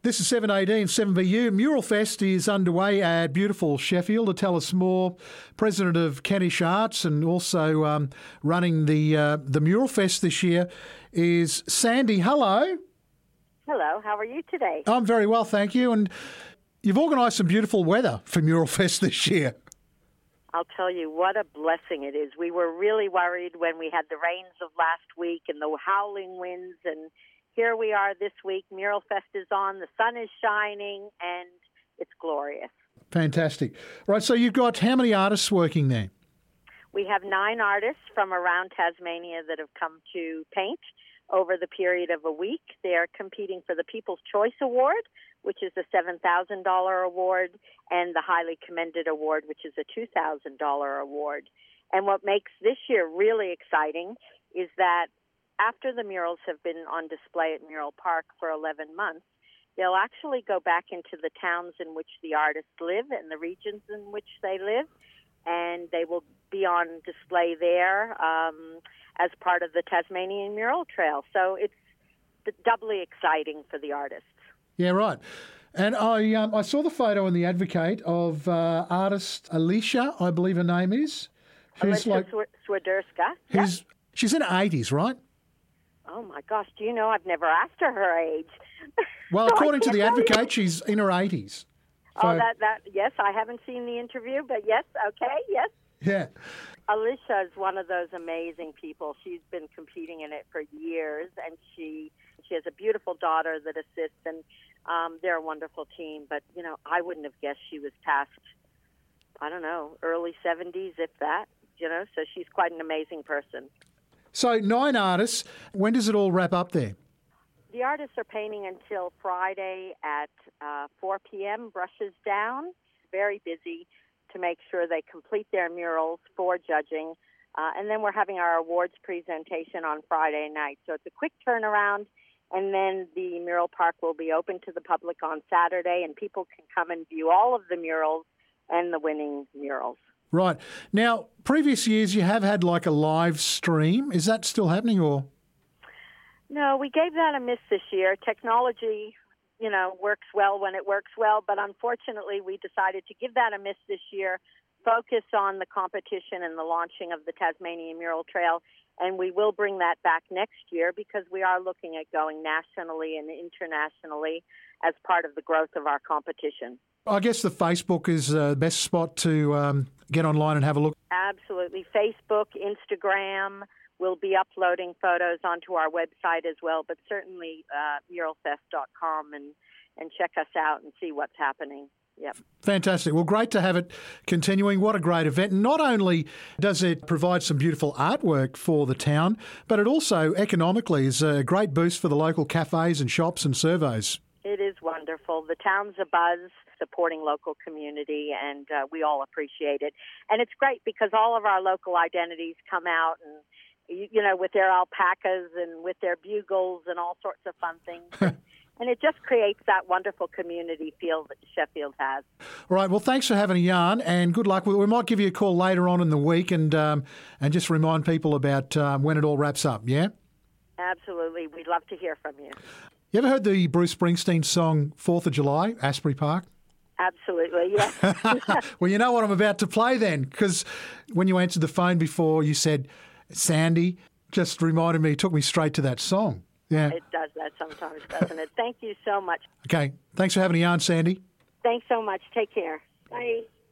This is 718 7BU. Mural Fest is underway at beautiful Sheffield. To tell us more, President of Kentish Arts and also running the Mural Fest this year is Sandy. Hello. Hello, how are you today? I'm very well, thank you. And you've organised some beautiful weather for Mural Fest this year. I'll tell you what a blessing it is. We were really worried when we had the rains of last week and the howling winds, and here we are this week. Mural Fest is on, the sun is shining, and it's glorious. Fantastic. Right, so you've got how many artists working there? We have 9 artists from around Tasmania that have come to paint over the period of a week. They are competing for the People's Choice Award, which is a $7,000 award, and the Highly Commended Award, which is a $2,000 award. And what makes this year really exciting is that after the murals have been on display at Mural Park for 11 months, they'll actually go back into the towns in which the artists live and the regions in which they live, and they will be on display there as part of the Tasmanian Mural Trail. So it's doubly exciting for the artists. Yeah, right. And I saw the photo in The Advocate of artist Alicia, I believe her name is. Alicia Swiderska. She's in her 80s, right? Oh, my gosh. Do you know, I've never asked her age. Well, So according to The Advocate, she's in her 80s. So, yes, I haven't seen the interview, but yes, okay, yes. Yeah. Alicia is one of those amazing people. She's been competing in it for years, and she has a beautiful daughter that assists, and they're a wonderful team. But, you know, I wouldn't have guessed she was past, I don't know, early 70s, if that, you know, so she's quite an amazing person. So 9 artists. When does it all wrap up there? The artists are painting until Friday at 4 p.m., brushes down, very busy to make sure they complete their murals for judging. And then we're having our awards presentation on Friday night. So it's a quick turnaround, and then the Mural Park will be open to the public on Saturday, and people can come and view all of the murals and the winning murals. Right. Now, previous years you have had like a live stream. Is that still happening or? No, we gave that a miss this year. Technology, you know, works well when it works well, but unfortunately we decided to give that a miss this year, focus on the competition and the launching of the Tasmanian Mural Trail, and we will bring that back next year because we are looking at going nationally and internationally as part of the growth of our competition. I guess the Facebook is the best spot to get online and have a look. Absolutely. Facebook, Instagram. We'll be uploading photos onto our website as well, but certainly muralfest.com and check us out and see what's happening. Yep. Fantastic. Well, great to have it continuing. What a great event. Not only does it provide some beautiful artwork for the town, but it also economically is a great boost for the local cafes and shops and servos. It is wonderful. The town's abuzz, supporting local community, and we all appreciate it. And it's great because all of our local identities come out and, you know, with their alpacas and with their bugles and all sorts of fun things. And it just creates that wonderful community feel that Sheffield has. All right. Well, thanks for having a yarn and good luck. We might give you a call later on in the week and just remind people about when it all wraps up, yeah? Absolutely. We'd love to hear from you. You ever heard the Bruce Springsteen song 4th of July, Asbury Park? Absolutely, yes. Well, you know what I'm about to play then, because when you answered the phone before, you said, Sandy, just reminded me, took me straight to that song. Yeah. It does that sometimes, doesn't it? Thank you so much. Okay. Thanks for having a yarn, Sandy. Thanks so much. Take care. Bye.